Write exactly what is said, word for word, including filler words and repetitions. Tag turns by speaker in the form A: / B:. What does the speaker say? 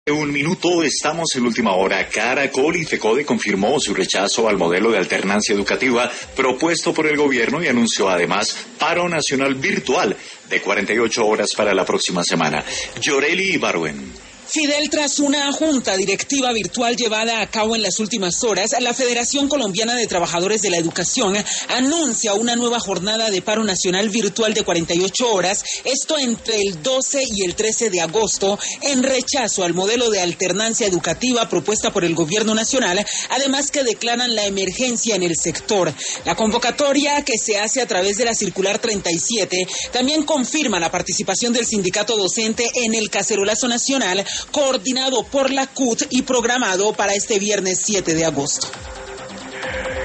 A: En un minuto, estamos en última hora. Caracol y FECODE confirmó su rechazo al modelo de alternancia educativa propuesto por el gobierno y anunció además paro nacional virtual de cuarenta y ocho horas para la próxima semana. Yoreli Ibarwen.
B: Fidel, tras una junta directiva virtual llevada a cabo en las últimas horas, la Federación Colombiana de Trabajadores de la Educación anuncia una nueva jornada de paro nacional virtual de cuarenta y ocho horas, esto entre el doce y el trece de agosto, en rechazo al modelo de alternancia educativa propuesta por el gobierno nacional, además que declaran la emergencia en el sector. La convocatoria, que se hace a través de la circular treinta y siete, también confirma la participación del sindicato docente en el cacerolazo nacional, coordinado por la C U T y programado para este viernes siete de agosto.